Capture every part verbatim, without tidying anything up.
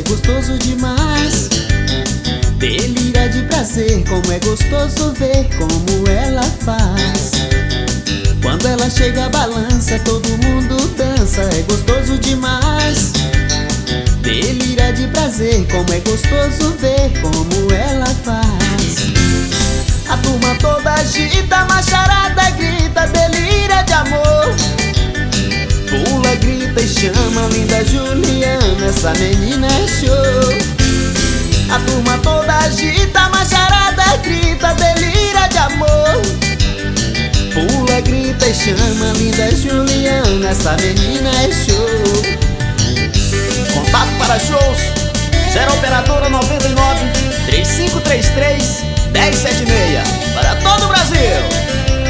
gostoso demais. Delira de prazer, como é gostoso ver como ela faz. Quando ela chega, balança, todo mundo dança, é gostoso demais. Delira de prazer, como é gostoso ver como ela faz. A turma toda agita, macharada grita, delira de amor. Pula, grita e chama, linda Juliana, essa menina é show. A turma toda agita, macharada grita, delira de amor. Pula, grita e chama, linda Juliana, essa menina é show. Contato para shows zero operadora noventa e nove, três cinco três três, um zero sete seis para todo o Brasil.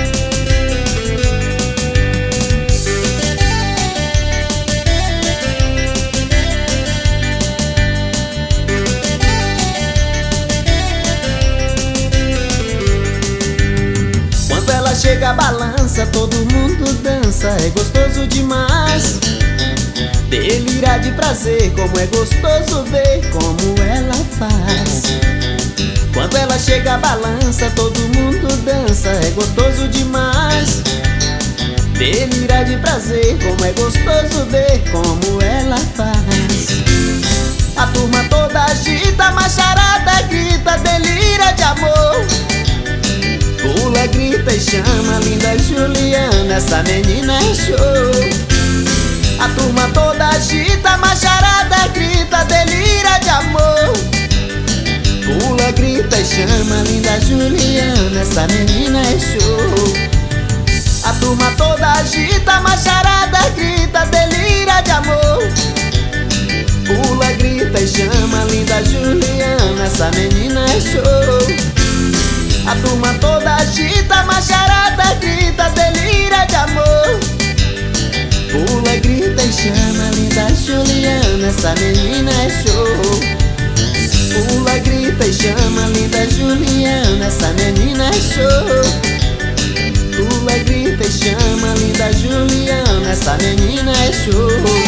Chega, balança, todo mundo dança, é gostoso demais. Delira de prazer, como é gostoso ver como ela faz. Quando ela chega, balança, todo mundo dança, é gostoso demais. Delira de prazer, como é gostoso ver como ela faz. A turma toda agita, macharada grita, delira de amor. Pula, grita e chama, linda Juliana, essa menina é show. A turma toda agita, macharada grita, delira de amor. Pula, grita e chama, linda Juliana, essa menina é show. A turma toda agita, macharada grita, delira de amor. Pula, grita e chama, linda Juliana, essa menina é show. A turma toda agita, macharada grita, delira de amor. Pula, grita e chama, linda Juliana, essa menina é show. Pula, grita e chama, linda Juliana, essa menina é show. Pula, grita e chama, linda Juliana, essa menina é show.